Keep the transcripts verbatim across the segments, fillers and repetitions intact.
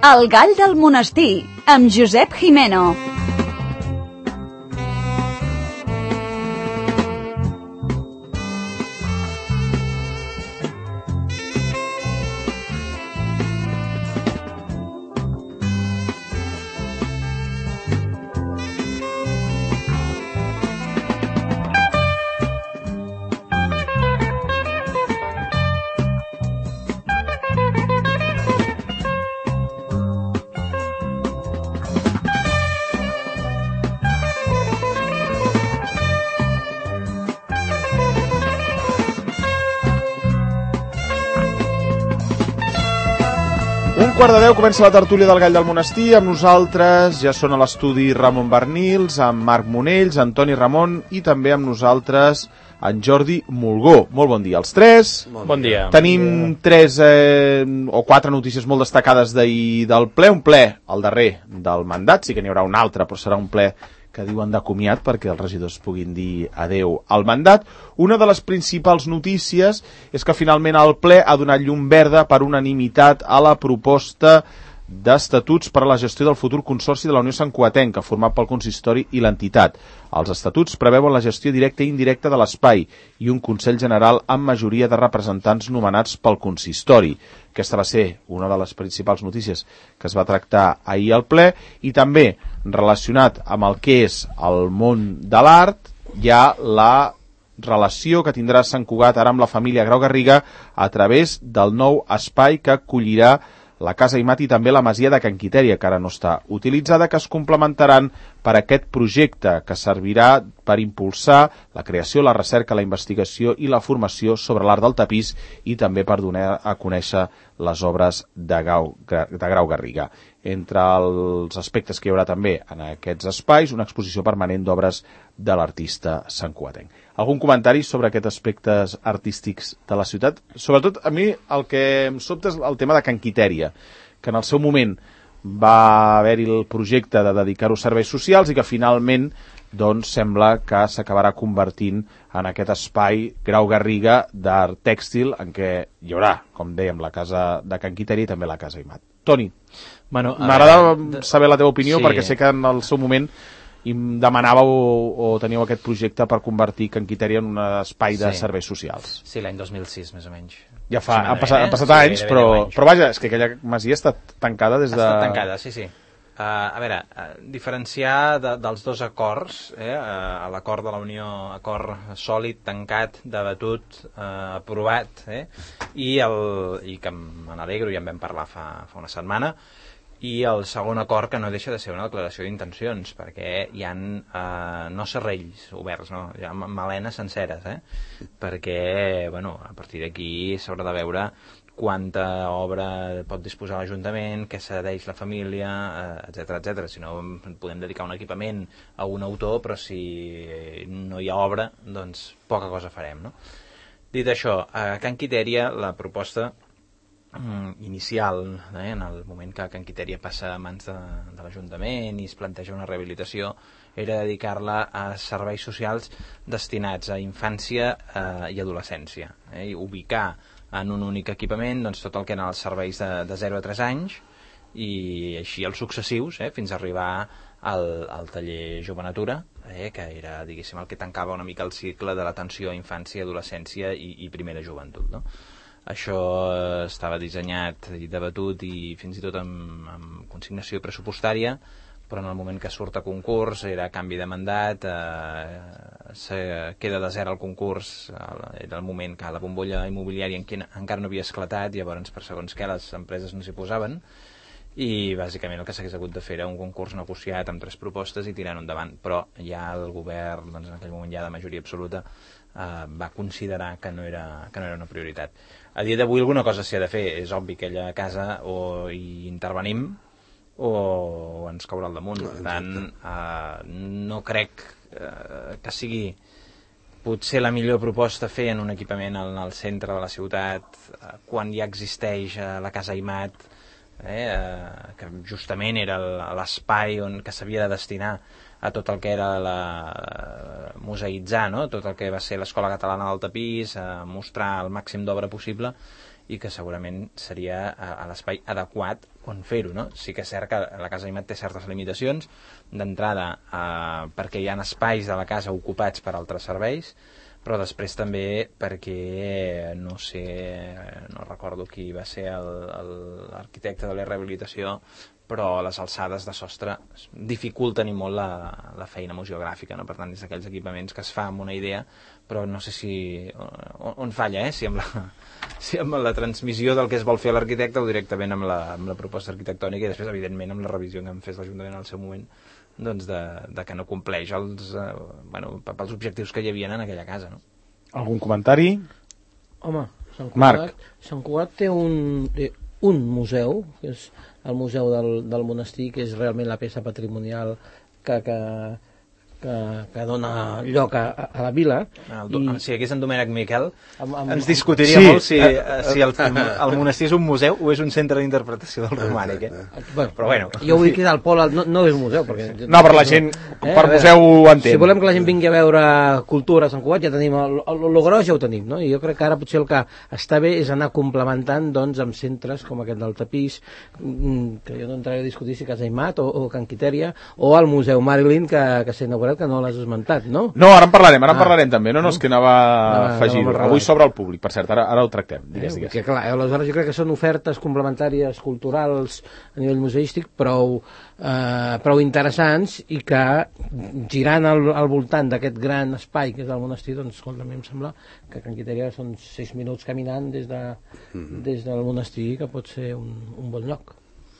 El gall del monestir, amb Josep Jimeno. Quart de deu comença la tertúlia del Gall del Monestir. Amb nosaltres ja són a l'estudi Ramon Bernils, amb Marc Monells, Antoni Ramon i també amb nosaltres en Jordi Mulgó. Molt bon dia als tres. Bon, bon dia. Tenim tres eh, o quatre notícies molt destacades d'ahir del ple. Un ple, el darrer del mandat, sí que n'hi haurà un altre, però serà un ple que diuen de comiat perquè els regidors puguin dir adeu al mandat. Una de les principals notícies és que finalment el ple ha donat llum verda per unanimitat a la proposta d'estatuts per a la gestió del futur consorci de la Unió Santcugatenca, format pel consistori i l'entitat. Els estatuts preveuen la gestió directa i indirecta de l'espai i un Consell General amb majoria de representants nomenats pel consistori. Aquesta va ser una de les principals notícies que es va tractar ahir al ple, i també relacionat amb el que és el món de l'art, hi ha la relació que tindrà Sant Cugat ara amb la família Grau Garriga a través del nou espai que acollirà la Casa Aimat i també la Masia de Can Quitèria, que ara no està utilitzada, que es complementaran per aquest projecte que servirà per impulsar la creació, la recerca, la investigació i la formació sobre l'art del tapís i també per donar a conèixer les obres de Grau, de Grau Garriga. Entre els aspectes que hi haurà també en aquests espais, una exposició permanent d'obres de l'artista santcugatenc. Algun comentari sobre aquests aspectes artístics de la ciutat? Sobretot a mi el que em sobta és el tema de Can Quitèria, que en el seu moment va haver-hi el projecte de dedicar-ho a serveis socials i que finalment doncs sembla que s'acabarà convertint en aquest espai Grau Garriga d'art tèxtil en què hi haurà, com dèiem, la casa de Can Quitèria i també la Casa Aimat. Toni, bueno, m'agrada saber la teva opinió, sí, perquè sé que en el seu moment em demanàveu o, o teníeu aquest projecte per convertir Can Quitèria en un espai de sí. serveis socials. Sí, l'any dos mil sis, més o menys. Ja fa, han passat, han passat sí, anys, però, anys, però vaja, és que aquella masia està tancada des de... Ha estat tancada, sí, sí. Uh, a veure, uh, diferenciar de, dels dos acords, eh, uh, l'acord de la Unió, acord sòlid, tancat, debatut, uh, aprovat, eh, i, el, i que me n'alegro, ja en vam parlar fa, fa una setmana, i el segon acord que no deixa de ser una declaració d'intencions, perquè hi ha uh, no serrells oberts, no? Hi ha malenes senceres, eh? Perquè, bueno, a partir d'aquí s'haurà de veure quanta obra pot disposar l'Ajuntament, què cedeix la família, etcètera, etcètera. Si no, podem dedicar un equipament a un autor, però si no hi ha obra, doncs poca cosa farem, no? Dit això, a Can Quitèria la proposta inicial, eh, en el moment que Can Quitèria passa a mans de, de l'Ajuntament i es planteja una rehabilitació, era dedicar-la a serveis socials destinats a infància eh, i adolescència, eh, i ubicar en un únic equipament doncs, tot el que eren els serveis de, de zero a tres anys i així els successius, eh, fins a arribar al, al taller Jove Natura, eh, que era, diguéssim, el que tancava una mica el cicle de l'atenció a infància, adolescència i, i primera joventut, no? Això estava dissenyat i debatut i fins i tot amb, amb consignació pressupostària, però en el moment que surt a concurs era canvi de mandat, eh, se queda desert el concurs, era el moment que la bombolla immobiliària encara no havia esclatat, llavors per segons què les empreses no s'hi posaven, i bàsicament el que s'hagués hagut de fer era un concurs negociat amb tres propostes i tirar-ho endavant, però ja el govern, doncs en aquell moment ja de majoria absoluta, eh, va considerar que no era, que no era una prioritat. A dia d'avui alguna cosa s'hi ha de fer, és obvi que aquella casa o hi intervenim o ens caurà al damunt. Per tant, eh, no crec eh, que sigui potser la millor proposta fer en un equipament al, al centre de la ciutat, eh, quan ja existeix eh, la Casa Aimat, eh, eh, que justament era l'espai on que s'havia de destinar a tot el que era la, museïtzar, no? Tot el que va ser l'Escola Catalana del Tapís, a mostrar el màxim d'obra possible, i que segurament seria a, a l'espai adequat on fer-ho, no? Sí que és cert que la Casa Aimat té certes limitacions d'entrada eh, perquè hi ha espais de la casa ocupats per altres serveis, però després també perquè, no sé, no recordo qui va ser l'arquitecte de la rehabilitació, però les alçades de sostre dificulten i molt la, la feina museogràfica, no? Per tant, és d'aquells equipaments que es fa amb una idea, però no sé si on, on falla, eh? Si amb, la, si amb la transmissió del que es vol fer a l'arquitecte o directament amb la, amb la proposta arquitectònica i després, evidentment, amb la revisió que en fes l'Ajuntament al seu moment, doncs de, de que no compleix els, eh, bueno, pels objectius que hi havia en aquella casa, no? Algun comentari? Home, Sant Cugat, Marc. Sant Cugat té un, té un museu, que és el museu del, del monestir, que és realment la peça patrimonial que, que, que, que dona lloc a, a la vila. El, I... Si hagués en Domènec Miquel, amb, amb, ens discutiria sí, molt si, uh, si el, el monestir és un museu o és un centre d'interpretació del romànic. Eh? Bueno, però bueno. Jo vull cridar al Pol, no, no és un museu. Perquè, no, però la gent, eh, per veure, museu ho entén. Si volem que la gent vingui a veure cultura a Sant Cugat, ja tenim, el, el, el gros ja ho tenim, no? I jo crec que ara potser el que està bé és anar complementant, doncs, amb centres com aquest del Tapís, que jo no entraré a discutir si Casa Aimat o, o Can Quitèria, o el Museu Marilyn, que, que s'ha inaugurat, que no l'has esmentat, no? No, ara en parlarem, ara en ah. parlarem també, no, no, és que anava a afegir-ho. Avui sobre el públic, per cert, ara, ara ho tractem. Digues, eh, digues. Que, clar, aleshores jo crec que són ofertes complementàries culturals a nivell museístic prou, eh, prou interessants i que girant al, al voltant d'aquest gran espai que és el monestir, doncs escolta, a mi em sembla que Can Quitèria són sis minuts caminant des, de, mm-hmm. des del monestir, que pot ser un, un bon lloc.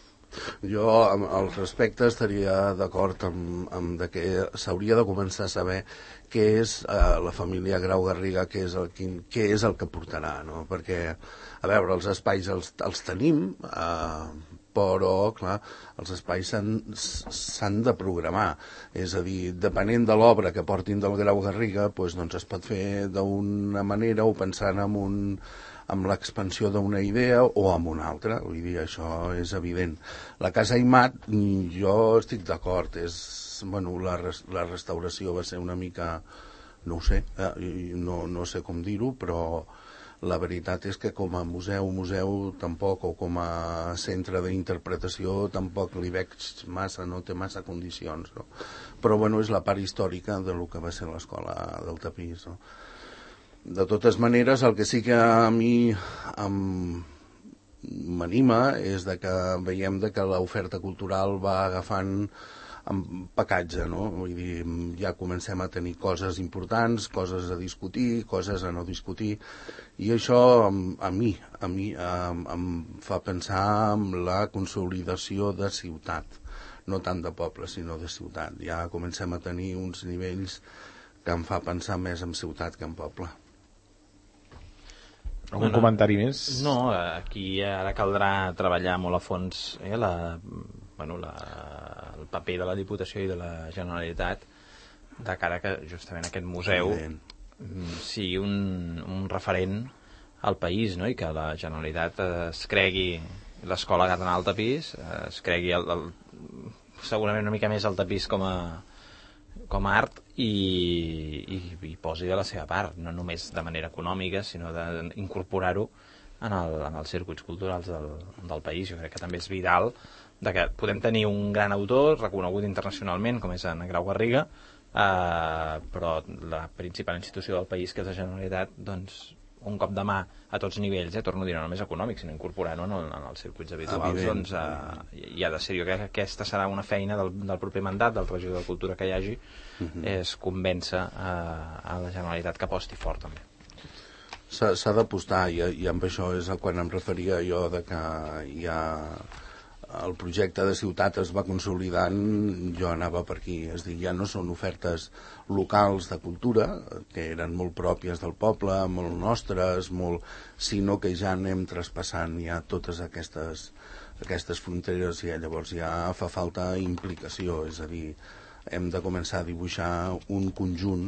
Jo, al respecte, estaria d'acord amb, amb de que s'hauria de començar a saber què és eh, la família Grau Garriga, què és el, quin, què és el que portarà, no? Perquè, a veure, els espais els, els tenim, eh, però, clar, els espais s'han de programar. És a dir, depenent de l'obra que portin del Grau Garriga, doncs, doncs es pot fer d'una manera o pensant en un amb l'expansió d'una idea o amb una altra, vull dir, això és evident. La Casa Aimat, jo estic d'acord, és, bueno, la, la restauració va ser una mica, no ho sé, eh, no, no sé com dir-ho, però la veritat és que com a museu, museu tampoc, o com a centre d'interpretació tampoc li veig massa, no té massa condicions, no? Però, bueno, és la part històrica de lo que va ser l'escola del Tapís, no? De totes maneres, el que sí que a mi m'anima és de que veiem de que l'oferta cultural va agafant empacatge, no? Vull dir, ja comencem a tenir coses importants, coses a discutir, coses a no discutir, i això a mi, a mi em, em fa pensar en la consolidació de ciutat, no tant de poble, sinó de ciutat. Ja comencem a tenir uns nivells que em fa pensar més en ciutat que en poble. Algun bueno, comentari més? No, aquí ara caldrà treballar molt a fons eh, la, bueno, la, el paper de la Diputació i de la Generalitat de cara que justament aquest museu sigui un, un referent al país, no? I que la Generalitat es cregui l'escola catalana al Tapís, es cregui el, el, segurament una mica més el Tapís com a com a art i, i, i posi de la seva part, no només de manera econòmica, sinó d'incorporar-ho en, el, en els circuits culturals del, del país. Jo crec que també és vital de que podem tenir un gran autor reconegut internacionalment, com és en Grau Garriga, eh, però la principal institució del país, que és la Generalitat, doncs un cop de mà a tots nivells, eh, torno a dir, no només econòmic, sinó incorporant-ho en, el, en els circuits habituals, doncs eh, hi ha de ser. Jo crec que aquesta serà una feina del, del proper mandat, del regidor de Cultura que hi hagi, uh-huh. és convèncer a, a la Generalitat que aposti fort també. S'ha d'apostar, i, i amb això és quan em referia jo de que hi ha el projecte de ciutat es va consolidant, jo anava per aquí, és a dir, ja no són ofertes locals de cultura, que eren molt pròpies del poble, molt nostres, molt, sinó que ja anem traspassant ja totes aquestes, aquestes fronteres i llavors ja fa falta implicació, és a dir, hem de començar a dibuixar un conjunt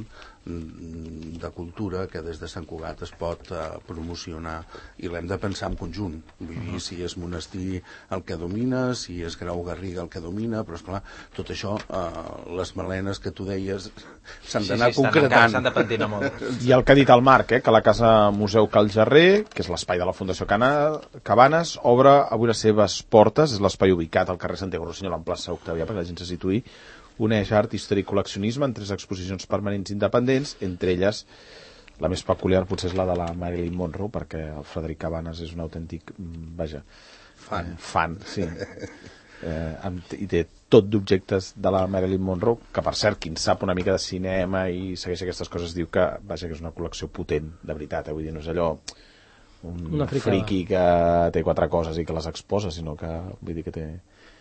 de cultura que des de Sant Cugat es pot uh, promocionar, i l'hem de pensar en conjunt. Vull dir, si és Monestir el que domina, si és Grau Garriga el que domina, però esclar, tot això, uh, les melenes que tu deies s'han d'anar sí, sí, concretant. S'han de pentinar molt. I el que ha dit el Marc, eh, que la Casa Museu Cal Jarrer, que és l'espai de la Fundació Cana, Cabanes, obre avui les seves portes, és l'espai ubicat al carrer Santiago Rossinyol, en plaça Octavià, perquè la gent se situï, uneix art, història i col·leccionisme en tres exposicions permanents independents, entre elles la més peculiar potser és la de la Marilyn Monroe, perquè el Frederic Cabanes és un autèntic, vaja, fan, fan sí. eh, amb, i té tot d'objectes de la Marilyn Monroe, que per cert, qui en sap una mica de cinema i segueix aquestes coses diu que, vaja, que és una col·lecció potent, de veritat, eh? Vull dir, no és allò un friqui que té quatre coses i que les exposa, sinó que, vull dir que té...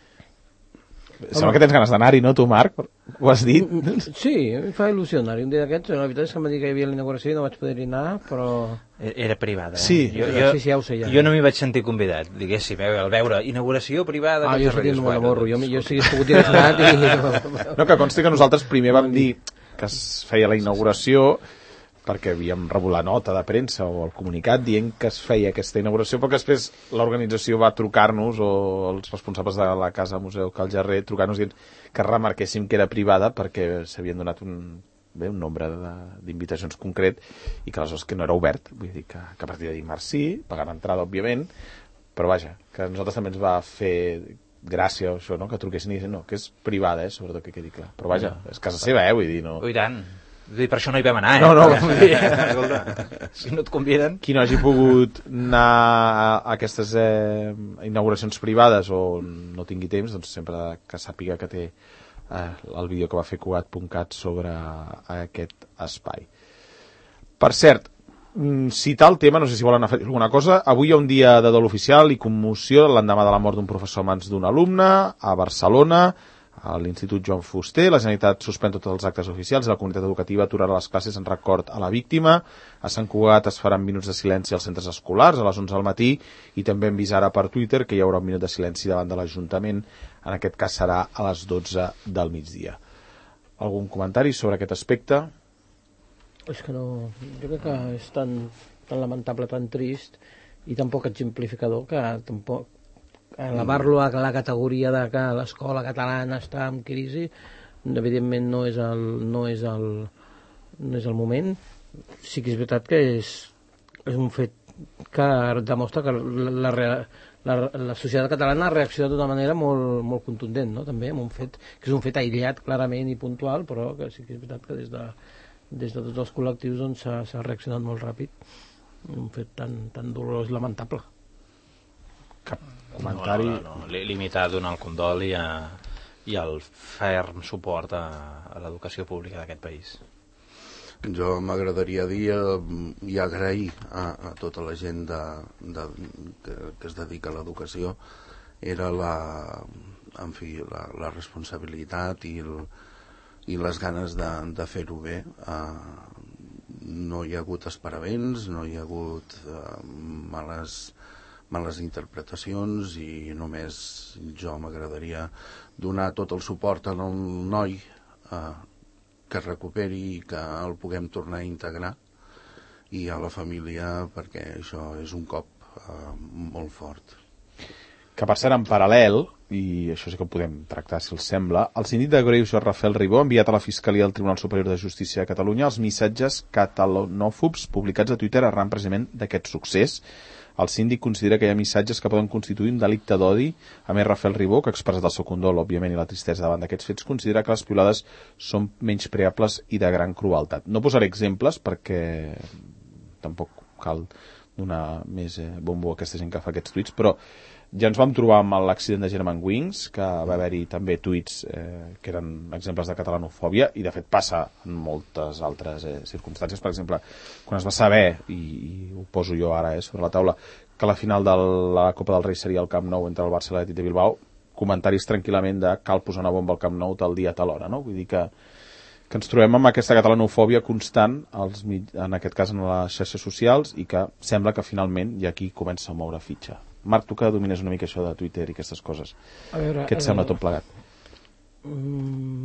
Sembla que tens ganes d'anar-hi, no, tu, Marc? Ho has dit? Sí, em fa il·lusió anar-hi un dia d'aquests. La veritat és que em va dir que hi havia l'inauguració i no vaig poder-hi anar, però... Era privada, eh? Sí, jo, jo, sí, sí, ja ho sé, ja. Jo no m'hi vaig sentir convidat, diguéssim, eh? Al veure inauguració privada... Ah, jo sentia molt morro, jo, jo si hagués pogut ir anat i... No, que consti que nosaltres primer vam dir que es feia la inauguració perquè havíem rebut la nota de premsa o el comunicat dient que es feia aquesta inauguració, però que després l'organització va trucar-nos, o els responsables de la Casa Museu Cal Jarrer, trucar-nos dient que remarquéssim que era privada perquè s'havien donat un, bé, un nombre d'invitacions concret i que aleshores que no era obert, vull dir que, que a partir de dimarts sí, pagant entrada, òbviament, però vaja, que a nosaltres també ens va fer gràcia això, no?, que truquessin i dissin, no, que és privada, eh, sobretot que quedi clar, però vaja, és casa seva, eh, vull dir, no... Oh, i tant. Dir, per això no hi vam anar, eh? No, no, escolta, si no et conviden... Qui no hagi pogut anar a aquestes eh, inauguracions privades o no tingui temps, doncs sempre que sàpiga que té eh, el vídeo que va fer Cugat punt cat sobre aquest espai. Per cert, citar el tema, no sé si volen afegir alguna cosa, avui hi ha un dia de dol oficial i commoció l'endemà de la mort d'un professor a mans d'un alumne a Barcelona, a l'Institut Joan Fuster. La Generalitat suspèn tots els actes oficials i la comunitat educativa aturarà les classes en record a la víctima. A Sant Cugat es faran minuts de silenci als centres escolars a les onze del matí i també hem vist ara per Twitter que hi haurà un minut de silenci davant de l'Ajuntament. En aquest cas serà a les dotze del migdia. Algun comentari sobre aquest aspecte? És que no... Jo crec que és tan, tan lamentable, tan trist i tan poc exemplificador que tampoc elevar-lo a la categoria de que l'escola catalana està en crisi, evidentment no és el, no és el, no és el moment. Sí que és veritat que és, és un fet que demostra que la, la, la, la societat catalana ha reaccionat d'una manera molt, molt contundent, no? També amb un fet que és un fet aïllat clarament i puntual, però que sí que és veritat que des de, des de tots els col·lectius doncs, s'ha reaccionat molt ràpid. Un fet tan, tan dolorós, lamentable. Cap comentari? No, no, no. Limitar a donar el condol i, a, i el ferm suport a, a l'educació pública d'aquest país. Jo m'agradaria dir i agrair a, a tota la gent de, de, que, que es dedica a l'educació era la, en fi, la, la responsabilitat i, el, i les ganes de, de fer-ho bé. Uh, no hi ha hagut esparavents, no hi ha hagut uh, males males interpretacions i només jo m'agradaria donar tot el suport al noi eh, que es recuperi i que el puguem tornar a integrar, i a la família, perquè això és un cop eh, molt fort. Que per cert, en paral·lel, i això sí que ho podem tractar si els sembla, el síndic de Greuges Rafael Ribó ha enviat a la Fiscalia del Tribunal Superior de Justícia de Catalunya els missatges catalanòfobs publicats a Twitter arran precisament d'aquest succés. El síndic considera que hi ha missatges que poden constituir un delicte d'odi. A més, Rafael Ribó, que ha expressat el seu condol, òbviament, i la tristesa davant d'aquests fets, considera que les piulades són menyspreables i de gran crueltat. No posaré exemples perquè tampoc cal donar més eh, bombo a aquesta gent que fa aquests tuits, però ja ens vam trobar amb l'accident de Germanwings, que va haver-hi també tuits eh, que eren exemples de catalanofòbia, i de fet passa en moltes altres eh, circumstàncies. Per exemple, quan es va saber, i, i ho poso jo ara eh, sobre la taula, que la final de la Copa del Rei seria al Camp Nou entre el Barça i l'Atlètic de Bilbao, comentaris tranquil·lament de cal posar una bomba al Camp Nou tal dia, tal hora, no? Vull dir que, que ens trobem amb aquesta catalanofòbia constant, als, en aquest cas en les xarxes socials, i que sembla que finalment hi ha qui comença a moure fitxa. Marc, tu que domines una mica això de Twitter i aquestes coses, a veure, què et sembla tot plegat? Mm,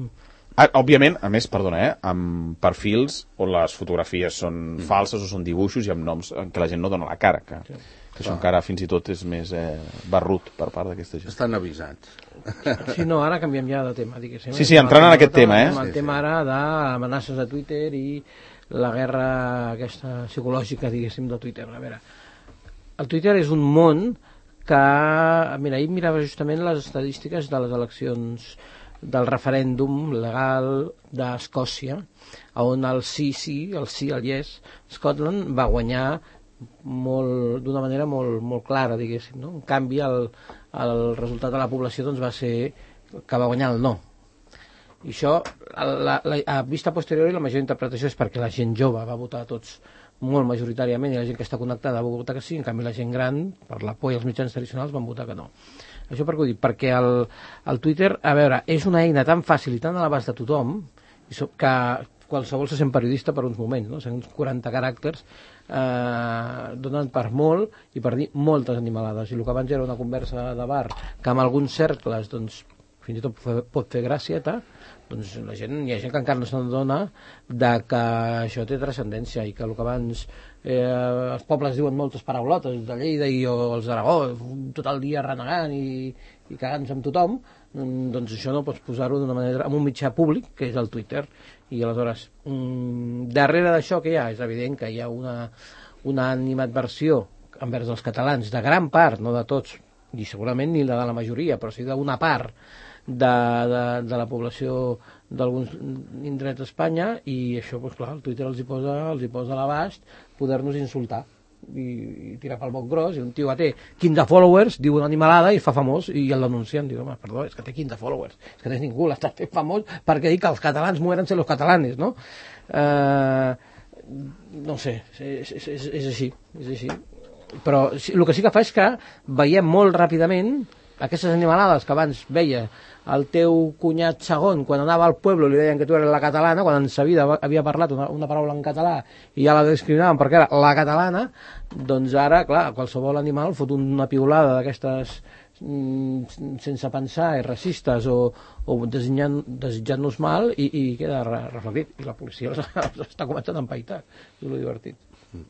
Ah, òbviament, a més, perdona, eh, amb perfils on les fotografies són mm. falses o són dibuixos i amb noms en què la gent no dona la cara, que, sí. que això ah. encara fins i tot és més eh, barrut per part d'aquesta gent. Estan avisats. Sí, no, ara canviem ja de tema, diguéssim. Sí, sí, entrant en aquest tema, eh? El sí, tema sí. ara d'amenaces a Twitter i la guerra aquesta psicològica, diguéssim, de Twitter. A veure, el Twitter és un món que... Mira, ahir mirava justament les estadístiques de les eleccions del referèndum legal d'Escòcia, on el sí, sí, el sí, el yes, Scotland va guanyar molt, d'una manera molt, molt clara, diguéssim, no? En canvi, el, el resultat de la població doncs, va ser que va guanyar el no. I això, la, la, a vista posteriori, la major interpretació és perquè la gent jove va votar tots molt majoritàriament i la gent que està connectada va votar que sí, en canvi la gent gran, per la por i els mitjans tradicionals, van votar que no. Això per què ho dic? Perquè el, el Twitter, a veure, és una eina tan fàcil i tan a l'abast de tothom que qualsevol se sent periodista per uns moments, no? cent quaranta caràcters eh, donen per molt i per dir moltes animalades. I el que abans era una conversa de bar que en alguns cercles doncs, fins i tot pot fer gracieta, doncs la gent, hi ha gent que encara no s'adona de que això té transcendència i que el que abans eh, els pobles diuen moltes paraulotes de Lleida i o els d'Aragó tot el dia renegant i, i cagant-se amb tothom, doncs això no pots posar-ho d'una manera en un mitjà públic que és el Twitter. I aleshores mm, darrere d'això que hi ha és evident que hi ha una, una animadversió envers els catalans de gran part, no de tots i segurament ni la de la majoria, però sí d'una part de, de, de la població d'alguns indrets d'Espanya i això, doncs clar, el Twitter els hi posa, els hi posa a l'abast poder-nos insultar i, i tirar pel boc gros, i un tio que té quinze followers, diu una animalada i es fa famós i el denuncien, diu, home, perdó, és que té quinze followers, és que no és ningú, l'està fent famós perquè dic que els catalans muéranse los catalanes, no? Eh, no sé, és, és, és, és així, és així. Però el que sí que fa és que veiem molt ràpidament aquestes animalades que abans veia el teu cunyat segon quan anava al poble li deien que tu eres la catalana, quan en sa vida havia parlat una, una paraula en català i ja la discriminaven perquè era la catalana, doncs ara, clar, qualsevol animal fot una piulada d'aquestes mm, sense pensar i racistes o, o desitjant, desitjant-nos mal i, i queda re, reflectit. I la policia els, els està començant a empaitar. És lo divertit.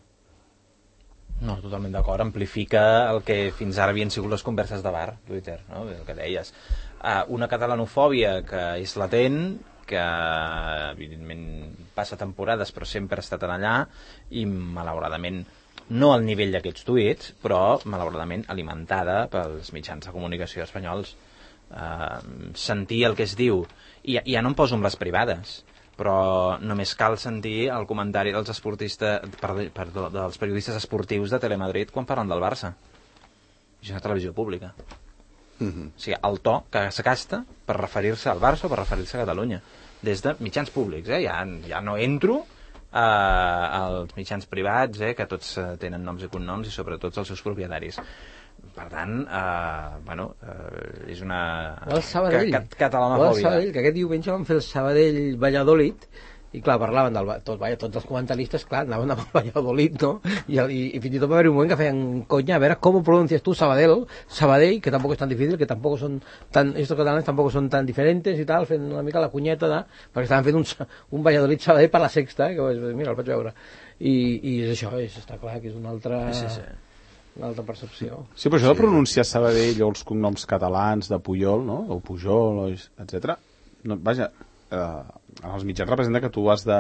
No, totalment d'acord. Amplifica el que fins ara havien sigut les converses de bar, Twitter, no? El que deies. Uh, una catalanofòbia que és latent, que evidentment passa temporades però sempre ha estat allà i malauradament no al nivell d'aquests tuits, però malauradament alimentada pels mitjans de comunicació espanyols. Uh, sentir el que es diu, i ja, ja no em poso amb les privades, però només cal sentir el comentari dels esportistes, perdó, dels periodistes esportius de Telemadrid quan parlen del Barça. És una televisió pública. Mm-hmm. O sigui, el to que es gasta per referir-se al Barça o per referir-se a Catalunya. Des de mitjans públics, eh? Ja, ja no entro eh, als mitjans privats, eh, que tots tenen noms i cognoms i sobretot els seus propietaris. Per tant, eh, bueno, eh, és una ca catalanofòbia. O el Sabadell, que aquest diumenge van fer el Sabadell-Valladolid i clar, parlaven del... Tot, vaja, tots els comentaristes, clar, anaven amb el Valladolid, no? I, el, i, i fins i tot va haver un moment que feien conya, a veure com ho pronuncies tu, Sabadell, Sabadell, que tampoc és tan difícil, que tampoc són tan... Estos catalanes tampoc són tan diferentes i tal, fent una mica la cunyeta de... Perquè estaven fent un, un Valladolid-Sabadell per la sexta, eh, que vaig, mira, el vaig veure. I, i és això, és, està clar que és una altra... Sí, sí. Una altra percepció. Sí, però això de pronunciar Sabadell o els cognoms catalans de Puyol, no? O Pujol, o etcètera. No, vaja, eh, els mitjans representa que tu has de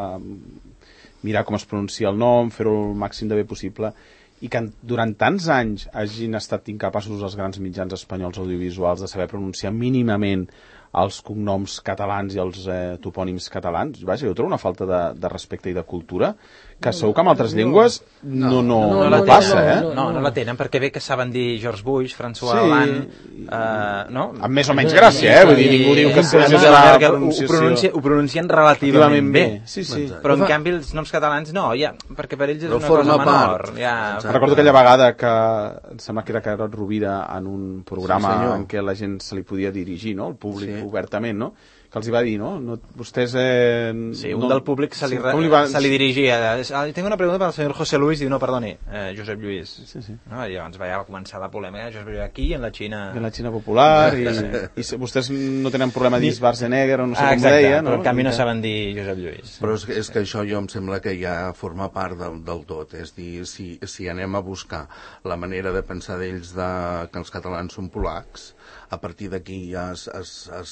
mirar com es pronuncia el nom, fer-ho el màxim de bé possible, i que durant tants anys hagin estat incapaços els grans mitjans espanyols audiovisuals de saber pronunciar mínimament els cognoms catalans i els eh, topònims catalans. Vaja, jo trobo una falta de, de respecte i de cultura que segur que amb altres llengües no, no, no, no, no, no passa, eh? No, no la tenen, perquè bé que saben dir George Bush, François Hollande, sí. uh, no? Amb més o menys gràcia, eh? Vull dir, ningú diu que sí, sí, sí, la pronunciació... Ho, pronuncia, ho pronuncien relativament bé. bé. Sí, sí. Però en canvi els noms catalans no, ja, perquè per ells és una cosa menor. Ja. Recordo aquella vegada que em sembla que era Carot Rovira en un programa sí, en què la gent se li podia dirigir, no? El públic sí. obertament, no? que els hi va dir, no? no vostès... Eh, sí, un no, del públic se li, sí, li va... se li dirigia. Ah, tengo una pregunta para el señor José Luis. Diu, no, perdoni, eh, Josep Lluís. Sí, sí. No, i llavors va començar la polèmica. Josep Lluís aquí i en la Xina... I en la Xina popular, i, i vostès no tenen problema de dir Schwarzenegger o no sé ah, com exacte, deia, no? Però en canvi no saben dir Josep Lluís. Però és que, és que això jo em sembla que ja forma part del, del tot. És dir, si, si anem a buscar la manera de pensar d'ells de, que els catalans són polacs, a partir d'aquí ja es, es, es,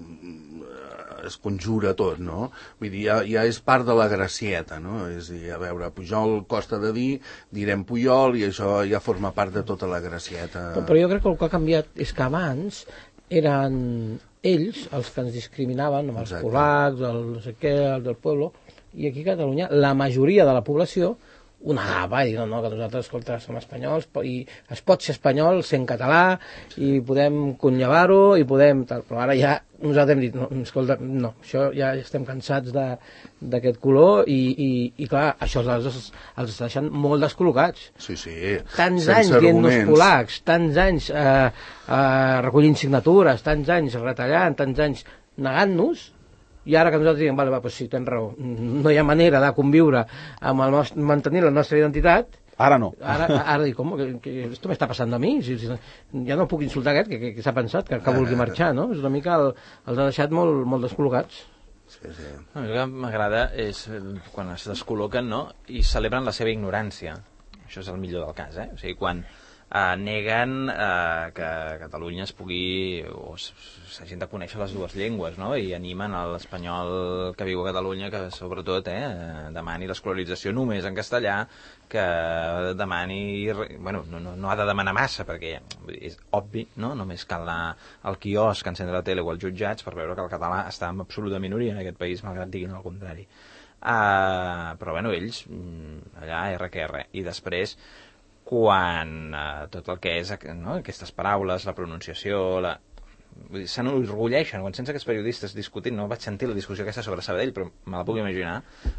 es conjura tot, no? Vull dir, ja, ja és part de la gracieta, no? És a dir, a veure, Pujol costa de dir, direm Pujol, i això ja forma part de tota la gracieta. Però, però jo crec que el que ha canviat és que abans eren ells els que ens discriminaven, amb els Exacte. polacs, el no sé què, el del pueblo, i aquí a Catalunya la majoria de la població ho negava, i no, no, que nosaltres, escolta, som espanyols, i es pot ser espanyol sent català, i podem conllevar-ho, i podem... Tal. Però ara ja nosaltres hem dit, no, escolta, no, això ja estem cansats d'aquest color, i, i, i clar, això els, els, els està deixant molt descol·locats. Sí, sí. Tants anys dient-nos polacs, tants anys eh, eh, recollint signatures, tants anys retallant, tants anys negant-nos, i ara que nosaltres diem, vale, va, doncs sí, tens raó, no hi ha manera de conviure amb el nostre, mantenir la nostra identitat, Ara no. ara, ara dic, com, que, que esto m'està passant a mi, si, si, ja no puc insultar aquest que, que, que s'ha pensat, que, que vulgui marxar, no? És una mica, el, els ha deixat molt, molt descol·locats. Sí, sí. A mi el que m'agrada és quan es descol·loquen, no?, i celebren la seva ignorància. Això és el millor del cas, eh? O sigui, quan eh, neguen eh, que Catalunya es pugui, o s'hagin de conèixer les dues llengües, no?, i animen a l'espanyol que viu a Catalunya que, sobretot, eh, demani l'escolarització només en castellà, que demani... Bueno, no, no, no ha de demanar massa, perquè és obvi, no?, només cal anar al quiosc, encendre la tele o als jutjats per veure que el català està en absoluta minoria en aquest país, malgrat diguin el contrari. Uh, però, bueno, ells, allà, erra que erra. I després, quan uh, tot el que és, no?, aquestes paraules, la pronunciació, la... s'enorgulleixen, quan sents aquests periodistes discutint, no vaig sentir la discussió aquesta sobre Sabadell, però me la puc imaginar,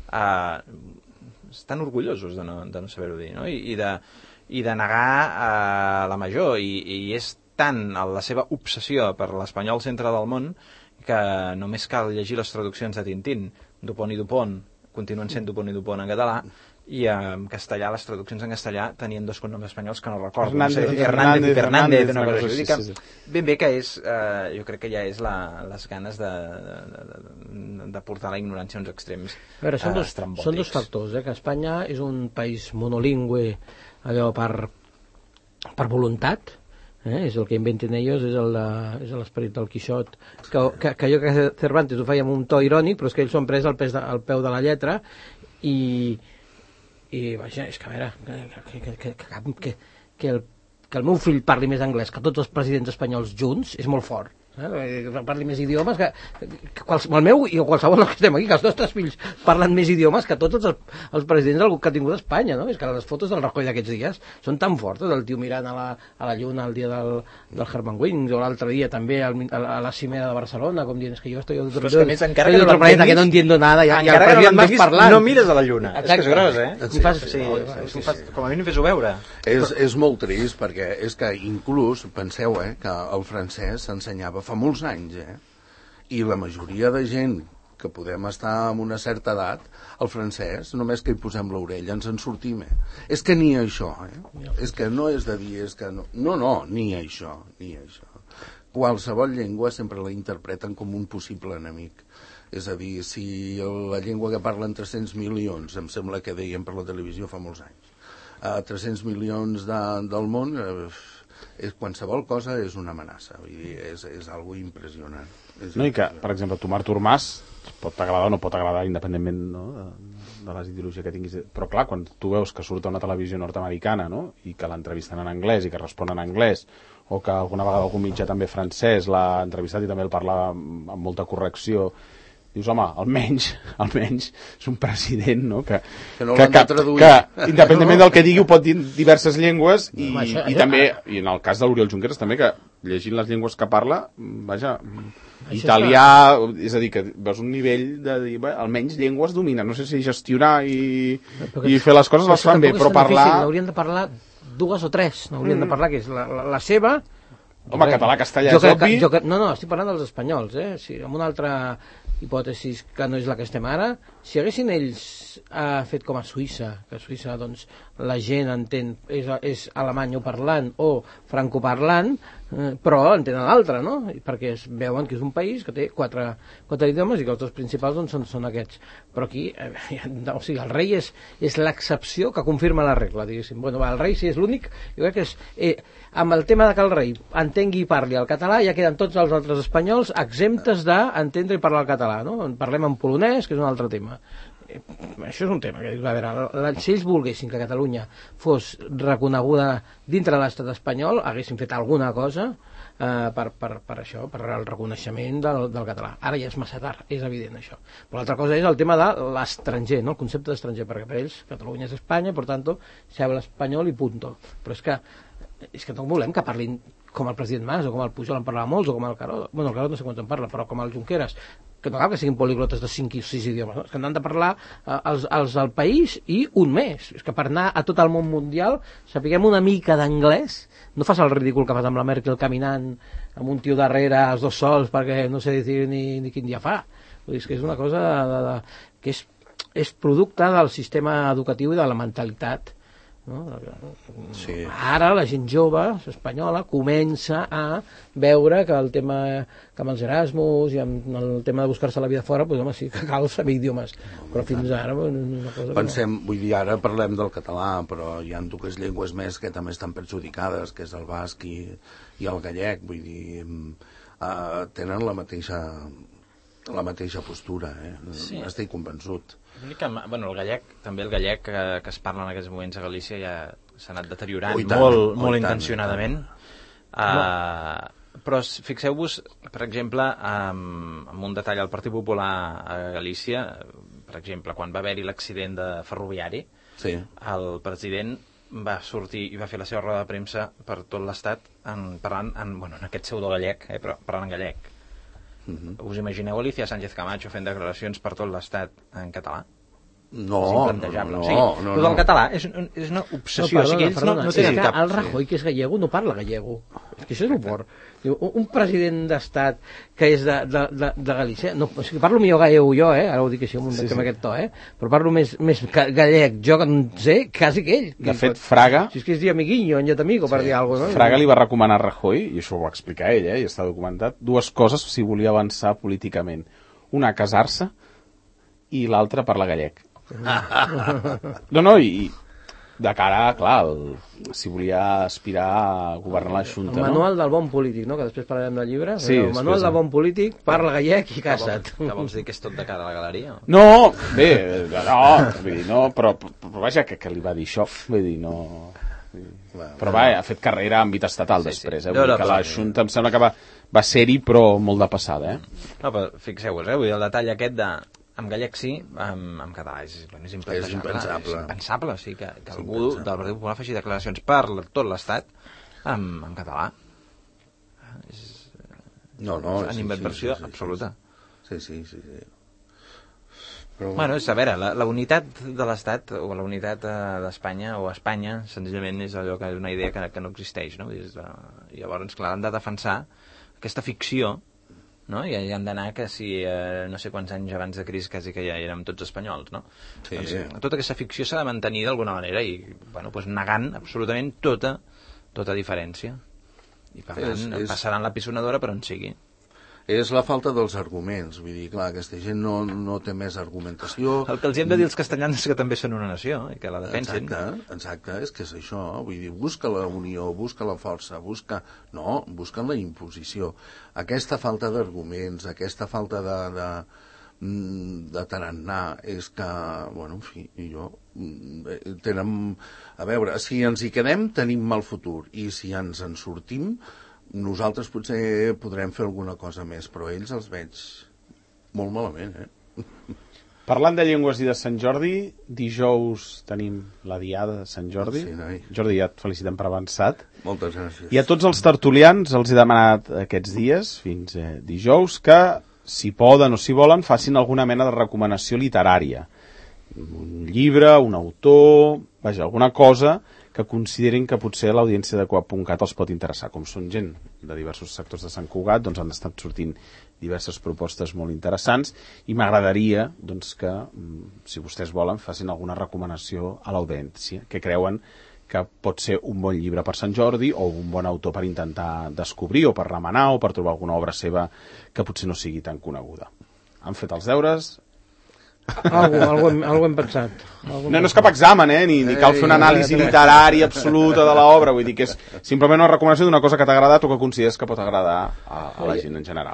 uh, estan orgullosos de no, de no saber-ho dir, no? I, i, de, i de negar uh, la major, i, i és tant la seva obsessió per l'espanyol centre del món que només cal llegir les traduccions de Tintín, Dupont i Dupont continuen sent Dupont i Dupont en català, i en castellà, les traduccions en castellà tenien dos cognoms espanyols que no recordo, Hernández, no sé, Hernández, Hernández i Fernández, Hernández, una cosa sí, així. sí, sí, sí. Ben bé que és, eh, jo crec que ja és la, les ganes de, de, de, de portar la ignorància a uns extrems A veure, són, eh, dos, estrambòtics. són dos factors, eh? Que Espanya és un país monolingüe, allò per, per voluntat, eh? És el que inventen ells, és el de, és l'esperit del Quixot, que, que, que jo que Cervantes ho feia amb un to irònic, però és que ells s'ho han pres al, pes de, al peu de la lletra, i, i vaja, és que a veure, que, que, que, que, que, que, el, que el meu fill parli més anglès que tots els presidents espanyols junts és molt fort. Eh? Parli més idiomes que, que quals, el meu i qualsevol que estem aquí, que els nostres fills parlen més idiomes que tots els, els presidents que ha tingut Espanya, no? És que les fotos del Rajoy d'aquests dies són tan fortes, el tio mirant a la, a la lluna el dia del, del Herman Wings, o l'altre dia també al, a, la, a la cimera de Barcelona, com dient, és que jo estoy otro, Però és que més, encara que no planeta, que no entiendo nada, i, i el president vas parlant. No mires a la lluna. Exacte. És que és gros, eh? Sí, fas, sí, sí, sí, sí, fas, com a mínim fes-ho veure. És, és molt trist perquè és que inclús, penseu, eh, que el francès s'ensenyava fa molts anys, eh? I la majoria de gent que podem estar amb una certa edat, el francès, només que hi posem l'orella ens en sortim, eh? És que ni això, eh? És que no és de dir, és que no, no, no, ni això, ni això. Qualsevol llengua sempre la interpreten com un possible enemic. És a dir, si la llengua que parlen tres-cents milions, em sembla que deien per la televisió fa molts anys, uh, tres-cents milions de, del món, uh, és, qualsevol cosa és una amenaça. Vull dir, és, és algo impressionant. És no, i que, per exemple, tu Artur Mas pot agradar o no pot agradar independentment, no?, de, de les ideologies que tinguis, però clar, quan tu veus que surt a una televisió nord-americana, no?, i que l'entrevisten en anglès i que respon en anglès, o que alguna vegada algun mitjà també francès l'ha entrevistat i també el parla amb, amb molta correcció, dius, home, almenys, almenys és un president, no?, que, que, no que, que, que independentment del que digui ho pot dir en diverses llengües, i, no, això, i això, també, i en el cas de l'Oriol Junqueras també, que llegint les llengües que parla, vaja, això italià, és, és a dir, que veus un nivell de dir, bé, almenys llengües domina, no sé si gestionar i, i fer les coses les fan bé, però parlar... N'haurien de parlar dues o tres, n'haurien mm. de parlar, que és la, la, la seva, Home, català, castellà jo és crec obvi. que, jo, que- no, no, estic parlant dels espanyols, eh? Si, amb una altra hipòtesi que no és la que estem ara, si haguessin ells eh, fet com a Suïssa, que a Suïssa doncs, la gent entén, és, és alemany-parlant o francoparlant, eh, però entenen l'altre, no? Perquè es veuen que és un país que té quatre, quatre idiomes i que els dos principals doncs, són, són aquests. Però aquí, eh, o sigui, el rei és, és l'excepció que confirma la regla, diguéssim. Bueno, va, el rei sí és l'únic, jo crec que és... Eh, amb el tema de que el rei entengui i parli el català, ja queden tots els altres espanyols exemptes d'entendre i parlar el català, no? Parlem en polonès, que és un altre tema. Eh, això és un tema que dius, a veure, la, si ells volguessin que Catalunya fos reconeguda dintre de l'estat espanyol, haguessin fet alguna cosa eh, per, per, per això, per el reconeixement del, del català. Ara ja és massa tard, és evident això. Però l'altra cosa és el tema de l'estranger, no? El concepte d'estranger, perquè per ells Catalunya és Espanya, per tant, se habla espanyol i punto. Però és que és que no volem que parlin com el president Mas o com el Pujol en parlava molts o com el Carod, bueno, el Carod no sé quants en parla, però com el Junqueras, que no cal que siguin poliglotes de cinc i sis idiomes, no? És que han de parlar eh, els, els del país i un més. És que per anar a tot el món mundial sapiguem una mica d'anglès, no fas el ridícul que fas amb la Merkel caminant amb un tio darrere, els dos sols, perquè no sé dir ni, ni quin dia fa. Vull dir, és que és una cosa de, de, que és, és producte del sistema educatiu i de la mentalitat. No? Sí. Ara la gent jove espanyola comença a veure que el tema que amb els Erasmus i amb el tema de buscar-se la vida fora, doncs home, sí que cal saber idiomes, però fins ara bueno, una cosa pensem, no. Vull dir, ara parlem del català, però hi ha dues llengües més que també estan perjudicades, que és el basc i, i el gallec, vull dir uh, tenen la mateixa la mateixa postura, eh? Sí. Estic convençut. Que, bueno, el gallec, també el gallec que, que es parla en aquests moments a Galícia ja s'ha anat deteriorant tant, molt, molt tant, intencionadament. Uh, però fixeu-vos, per exemple, um, amb un detall, al Partit Popular a Galícia, per exemple, quan va haver-hi l'accident de ferroviari, sí. El president va sortir i va fer la seva roda de premsa per tot l'estat en, parlant en, bueno, en aquest pseudo gallec, eh, però parlant en gallec. Uh-huh. Us imagineu Alicia Sánchez Camacho fent declaracions per tot l'estat en català? No, és implantejable. no, o sigui, no, tot no. el català és, és una obsessió. No, perdona, o sigui, ells perdona. no, no Sí, tenen sí, cap... el Rajoy, que és gallego, no parla gallego. És que això és l'humor. Un, un president d'estat que és de, de, de, de Galícia, no, o sigui, parlo millor gallego jo, eh? Ara ho dic així amb, un, sí, sí. amb aquest to, eh? Però parlo més, més gallec, jo que no sé, quasi que ell. De fet, Fraga... Si és que és dir amiguinho, anyet amigo, sí. per dir alguna cosa, no? Fraga li va recomanar a Rajoy, i això ho va explicar ell, eh? I està documentat, dues coses si volia avançar políticament. Una, casar-se, i l'altra, parlar gallec. No, no, i de cara, clar, el, si volia aspirar a governar la Junta, el no? manual del bon polític, no? Que després parlarem del llibre. Sí, el manual després, del bon polític, parla gallec i casa't. Que, vol, que vols dir que és tot de cara a la galeria? O? No, bé, no, vull dir, no, però, però vaja, que, que li va dir això, vull dir, no... Però va, ha fet carrera a àmbit estatal sí, després, sí. eh? Vull dir que la Junta em sembla que va, va ser-hi, però molt de passada, eh? No, però fixeu-vos, eh? Vull dir, el detall aquest de... En gallec sí, en, en català és, bueno, és impensable. És impensable. És impensable, o sigui, que, que algú del Partit Popular faci declaracions per tot l'Estat en, en català. És, no, no, és sí, una inversió sí, sí, absoluta. Sí, sí, sí. sí. Però... Bueno, és a veure, la, la unitat de l'Estat o la unitat uh, d'Espanya o Espanya, senzillament és allò que és una idea que, que no existeix, no? És, uh, llavors, clar, han de defensar aquesta ficció, no? I han d'anar que si eh, no sé quants anys abans de crisi quasi que ja érem tots espanyols, no? Sí. Doncs, tota aquesta ficció s'ha de mantenir d'alguna manera i, bueno, doncs negant absolutament tota, tota diferència. I per tant, és, és... passaran la pisonadora per on sigui. És la falta dels arguments, vull dir, clar, aquesta gent no, no té més argumentació. El que els hem de dir els castellans és que també són una nació i que la defensin. Exacte, exacte, és que és això, vull dir, busca la unió, busca la força, busca... No, busquen la imposició. Aquesta falta d'arguments, aquesta falta de, de, de tarannà, és que, bueno, en fi, jo... Tenen... A veure, si ens hi quedem, tenim mal futur, i si ens en sortim... Nosaltres potser podrem fer alguna cosa més, però ells els veig molt malament, eh? Parlant de llengües i de Sant Jordi, dijous tenim la diada de Sant Jordi. Sí, noi. Jordi, ja et felicitem per avançat. Moltes gràcies. I a tots els tertulians els he demanat aquests dies, fins eh, dijous, que si poden o si volen facin alguna mena de recomanació literària. Un llibre, un autor, vaja, alguna cosa que considerin que potser l'audiència de coap punt cat els pot interessar. Com són gent de diversos sectors de Sant Cugat, doncs han estat sortint diverses propostes molt interessants i m'agradaria doncs, que, si vostès volen, facin alguna recomanació a l'audiència, que creuen que pot ser un bon llibre per Sant Jordi o un bon autor per intentar descobrir o per remenar o per trobar alguna obra seva que potser no sigui tan coneguda. Han fet els deures? Algo, algo, hem, algo hem pensat. Algo no, no és cap examen, eh? ni, ni cal fer una anàlisi literària absoluta de l'obra, vull dir que és simplement una recomanació d'una cosa que t'ha agradat o que consideres que pot agradar a, a la gent en general.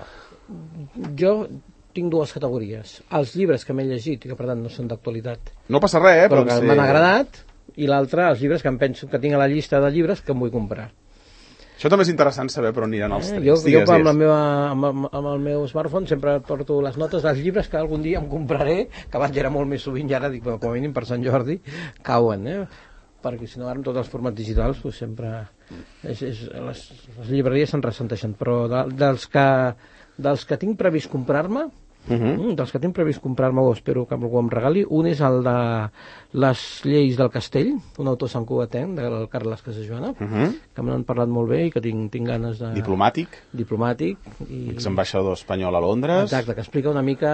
Jo tinc dues categories. Els llibres que m'he llegit i que per tant no són d'actualitat. No passa res, eh? Però que ser... m'han agradat, i l'altre, els llibres que em penso que tinc a la llista de llibres que em vull comprar. Això també és interessant saber per on aniran els trets. Eh, jo jo amb, la meva, amb, amb el meu smartphone sempre porto les notes dels llibres que algun dia em compraré, que abans era molt més sovint i ara dic, bueno, com a mínim per Sant Jordi cauen, eh? Perquè si no ara amb tots els formats digitals pues, sempre és, és, les, les llibreries se'n ressenteixen, però de, dels, que, dels que tinc previst comprar-me, Uh-huh. dels que tinc previst comprar-me, o espero que algú em regali, un és el de Les lleis del castell, un autor santcugatenc del Carles Casajoana, uh-huh. que me n'han parlat molt bé i que tinc, tinc ganes de... Diplomàtic. Diplomàtic. I... Exambaixador espanyol a Londres. Exacte, que explica una mica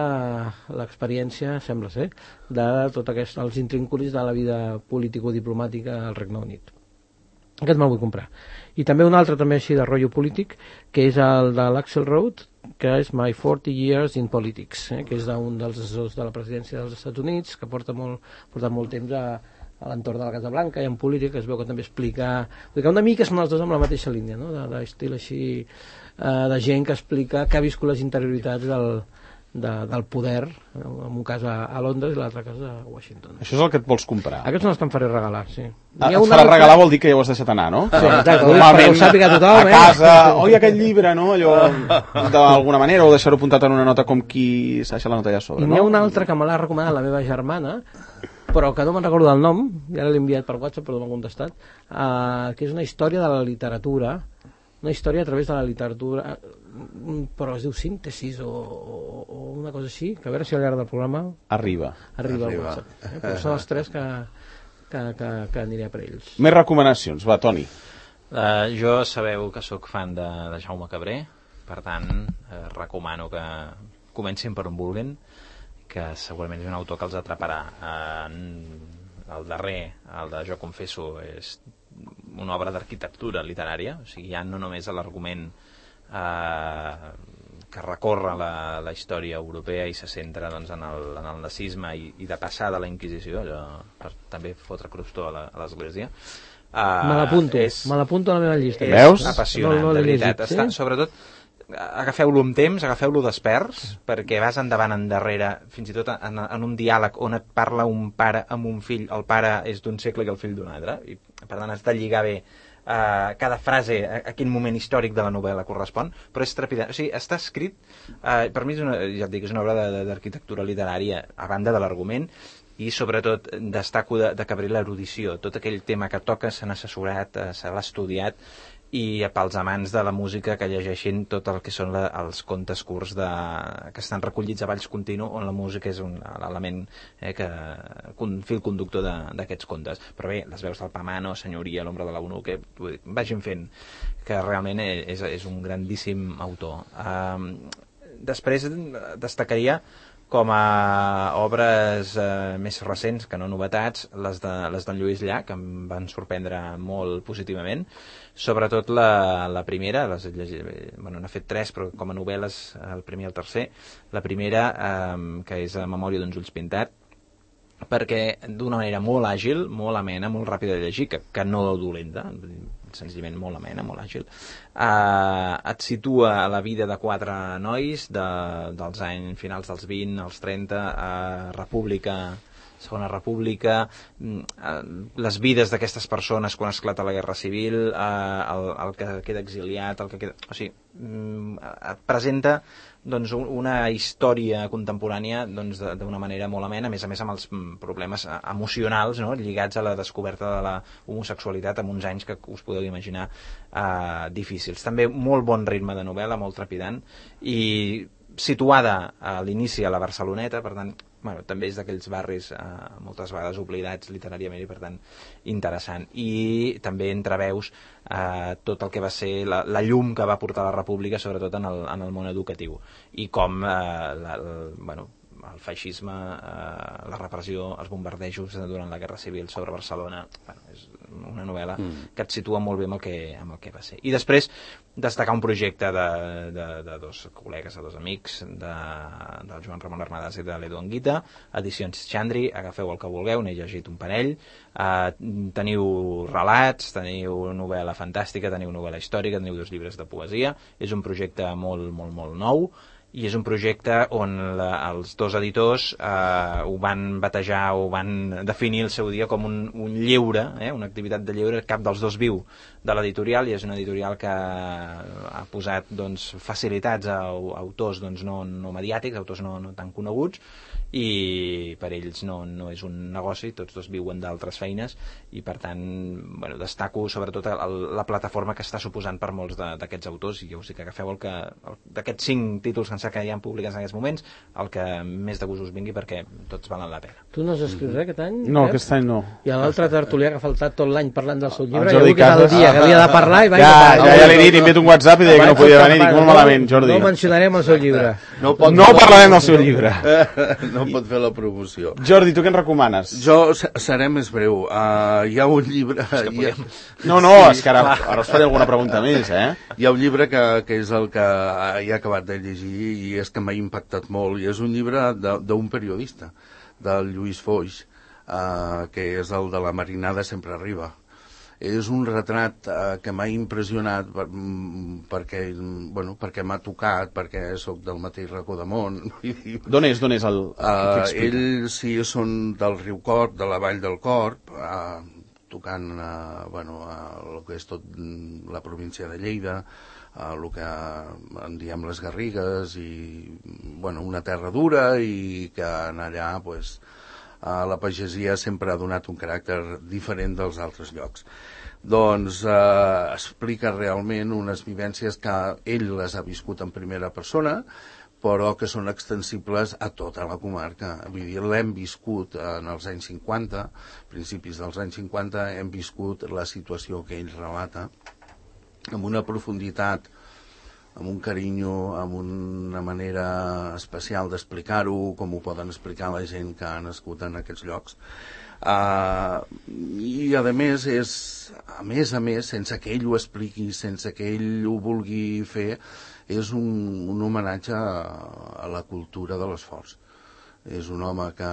l'experiència, sembla ser, de tots aquests, els intrínculis de la vida político-diplomàtica al Regne Unit. Aquest me'l vull comprar. I també un altre també així de rotllo polític, que és el de l'Axel Road, que és My forty years in Politics, eh, que és d'un dels assessors de la presidència dels Estats Units, que porta molt, porta molt temps a, a l'entorn de la Casa Blanca i en política, que es veu que també explica... Vull dir que una mica són els dos amb la mateixa línia, no? de, d'estil així, eh, de gent que explica que ha viscut les interioritats del, de, del poder, en un cas a, a Londres i l'altre cas a Washington. Això és el que et vols comprar? Aquests són els que em faré regalar, sí. Ah, et farà altre... regalar vol dir que ja ho has deixat anar, no? Sí, exacte, normalment ho sàpiga tothom, a casa, eh? Oi, aquest llibre, no? Allò, d'alguna manera, o deixar-ho apuntat en una nota com qui s'ha deixat la nota allà sobre, no? I n'hi ha un altre que me l'ha recomanat la meva germana, però que no me'n recordo del nom, ja l'he enviat per WhatsApp però no m'ha contestat, uh, que és una història de la literatura, una història a través de la literatura, però es diu síntesis o, o, o una cosa així, que a veure si al llarg del programa arriba, arriba, arriba. al WhatsApp. Eh? Però són els tres que, que, que, que aniré per ells. Més recomanacions, va, Toni. Uh, jo sabeu que sóc fan de, de Jaume Cabré, per tant eh, recomano que comencin per on vulguin, que segurament és un autor que els atraparà. Uh, el darrer, el de Jo confesso, és una obra d'arquitectura literària, o sigui, ja no només l'argument eh, que recorre la, la història europea i se centra doncs, en, el, en el nazisme i, i de passar de la Inquisició, allò, per també fotre crostó a l'Església. Uh, me l'apunto, és, me l'apunto a la meva llista. És Veus? apassionant, no, no de veritat. Llegit, sí? Està, sobretot, agafeu-lo amb temps, agafeu-lo desperts, perquè vas endavant, endarrere, fins i tot en, en un diàleg on et parla un pare amb un fill, el pare és d'un segle i el fill d'un altre, i per tant has de lligar bé uh, cada frase a, a quin moment històric de la novel·la correspon, però és trepidant. O sigui, està escrit, uh, per mi és una, ja et dic, és una obra d'arquitectura literària, a banda de l'argument, i sobretot destaco de, de Cabré l'erudició, tot aquell tema que toca se n'ha assessorat, uh, se l'ha estudiat, i pels amants de la música que llegeixin tot el que són la, els contes curts de, que estan recollits a Valls Continu, on la música és un element eh, que, un fil conductor d'aquests contes. Però bé, les veus del Pamano, Senyoria, L'ombra de la U N U, que vagin fent, que realment és, és un grandíssim autor. Um, després destacaria com a obres eh, més recents, que no novetats, les de les d'en Lluís Llach, que em van sorprendre molt positivament, sobretot la, la primera, les, bueno, n'ha fet tres, però com a novel·les, el primer i el tercer, la primera, eh, que és a Memòria d'uns ulls pintat, perquè d'una manera molt àgil, molt amena, molt ràpida de llegir, que, que no dolenta, senzillament molt amena, molt àgil, eh, et situa a la vida de quatre nois de, dels anys finals dels vint, als trenta, a República, Segona República, les vides d'aquestes persones quan esclata la Guerra Civil, eh, el, el que queda exiliat, el que queda... O sigui, et presenta doncs, una història contemporània doncs, d'una manera molt amena, a més a més amb els problemes emocionals, no?, lligats a la descoberta de la homosexualitat en uns anys que us podeu imaginar eh, difícils. També molt bon ritme de novel·la, molt trepidant, i situada a l'inici a la Barceloneta, per tant, bueno, també és d'aquells barris eh, moltes vegades oblidats literàriament i per tant interessant. I també entreveus eh, tot el que va ser la, la llum que va portar la República, sobretot en el, en el món educatiu, i com eh, la, el, bueno, el feixisme, eh, la repressió, els bombardejos durant la Guerra Civil sobre Barcelona, bueno, és una novel·la mm. que et situa molt bé amb el que, amb el que va ser. I després destacar un projecte de, de, de dos col·legues, de dos amics, de, del Joan Ramon Armadàs i de l'Edu Anguita, Edicions Xandri, agafeu el que vulgueu, n'he llegit un parell, eh, teniu relats, teniu novel·la fantàstica, teniu novel·la històrica, teniu dos llibres de poesia, és un projecte molt, molt, molt nou, i és un projecte on la, els dos editors eh, ho van batejar, ho van definir el seu dia com un, un lleure, eh, una activitat de lleure, cap dels dos viu de l'editorial, i és una editorial que ha posat doncs, facilitats a, a autors doncs, no, no mediàtics, autors no, no tan coneguts, i per ells no, no és un negoci, tots dos viuen d'altres feines, i per tant bueno, destaco sobretot el, la plataforma que està suposant per molts d'aquests autors, i jo us dic que agafeu el que d'aquests cinc títols que que hi ha publicats en aquests moments, el que més de gust us vingui, perquè tots valen la pena. Tu no has escrit res aquest any? No, aquest any no. I l'altre tertulià que ha faltat tot l'any parlant del seu llibre, el Jordi i avui que era el dia que havia de parlar i va ja, ja, ja, ja l'he dit, enviat un WhatsApp i deia que no podia venir, dic molt malament, Jordi. No mencionarem el seu llibre. No, pot no parlarem del seu llibre. No pot fer la promoció. Jordi, tu què en recomanes? Jo seré més breu. Uh, hi ha un llibre... Hi ha... No, no, sí, és que ara, ara us faré alguna pregunta més, eh? Hi ha un llibre que, que és el que he acabat de llegir i és que m'ha impactat molt, i és un llibre d'un periodista, del Lluís Foix, uh, que és el de La marinada sempre arriba. És un retrat uh, que m'ha impressionat per, perquè, bueno, perquè m'ha tocat, perquè sóc del mateix racó de món. D'on és, d'on és el... Uh, ells sí són del Riu Corb, de la Vall del Corb, uh, tocant uh, bueno, uh, el que és tot la província de Lleida, el que en diem les Garrigues, i bueno, una terra dura, i que en allà pues, la pagesia sempre ha donat un caràcter diferent dels altres llocs. Doncs eh, explica realment unes vivències que ell les ha viscut en primera persona, però que són extensibles a tota la comarca. Vull dir, l'hem viscut en els anys cinquanta, principis dels anys cinquanta, hem viscut la situació que ell relata, amb una profunditat, amb un carinyo, amb una manera especial d'explicar-ho, com ho poden explicar la gent que ha nascut en aquests llocs. Uh, I a més, és, a més a més, sense que ell ho expliqui, sense que ell ho vulgui fer, és un, un homenatge a, a la cultura de l'esforç. És un home que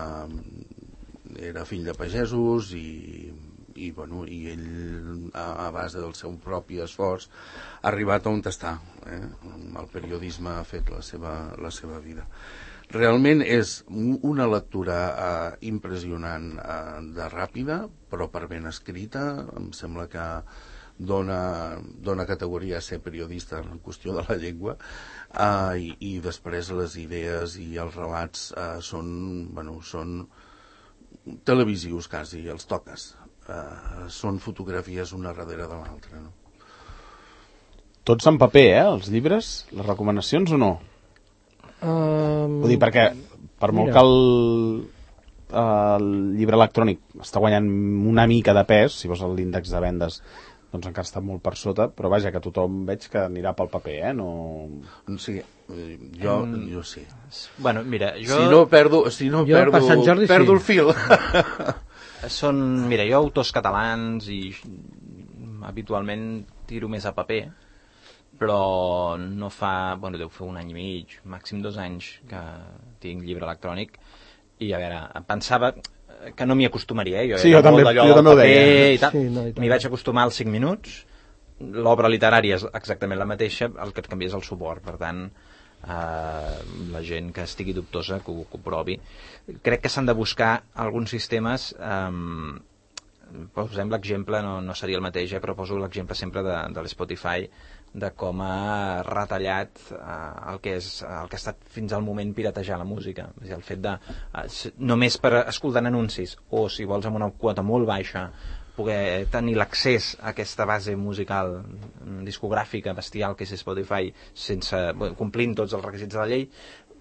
era fill de pagesos i i, bueno, i ell a, a base del seu propi esforç ha arribat on està, eh? El periodisme ha fet la seva, la seva vida. Realment és una lectura eh, impressionant, eh, de ràpida, però per ben escrita. Em sembla que dona, dona categoria a ser periodista en qüestió de la llengua, eh, i, i després les idees i els relats eh, són, bueno, són televisius quasi, els toques. Uh, són fotografies una darrere de l'altra, no? Tots en paper, eh, els llibres? Les recomanacions o no? Um, Vull dir, perquè per molt mira. que el, el llibre electrònic està guanyant una mica de pes, si veus l'índex de vendes, doncs encara està molt per sota, però vaja, que tothom veig que anirà pel paper, eh? No... Sí, jo, Mm. jo sí. Bueno, mira, jo... Si no perdo, si no Jo per perdo, Sant Jordi perdo sí. el fil. Són, mira, jo autors catalans i habitualment tiro més a paper, però no fa, bueno, deu fer un any i mig, màxim dos anys que tinc llibre electrònic, i a veure, em pensava que no m'hi acostumaria, eh? Jo, sí, jo també, jo també ho deia. I tal. Sí, no, i tant. M'hi vaig acostumar als cinc minuts, l'obra literària és exactament la mateixa, el que et canvia és el suport, per tant, eh, la gent que estigui dubtosa que ho, que ho provi. Crec que s'han de buscar alguns sistemes, eh, posem l'exemple, no, no seria el mateix, eh, però poso l'exemple sempre de, de l'Spotify, de com ha retallat eh, el, que és, el que ha estat fins al moment piratejar la música. És a dir, el fet de eh, només per escoltar anuncis, o si vols amb una quota molt baixa poder tenir l'accés a aquesta base musical discogràfica bestial que és Spotify, sense, bueno, complint tots els requisits de la llei,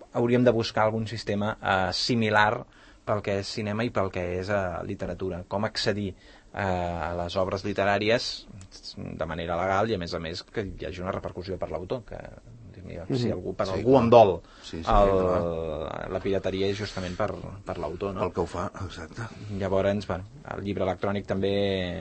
hauríem de buscar algun sistema eh, similar pel que és cinema i pel que és eh, literatura. Com accedir eh, a les obres literàries de manera legal i, a més a més, que hi hagi una repercussió per l'autor, que si algú, per sí, algú em dol sí, sí, el, la pirateria és justament per, per l'autor, no? El que ho fa, exacte. Llavors, bueno, el llibre electrònic també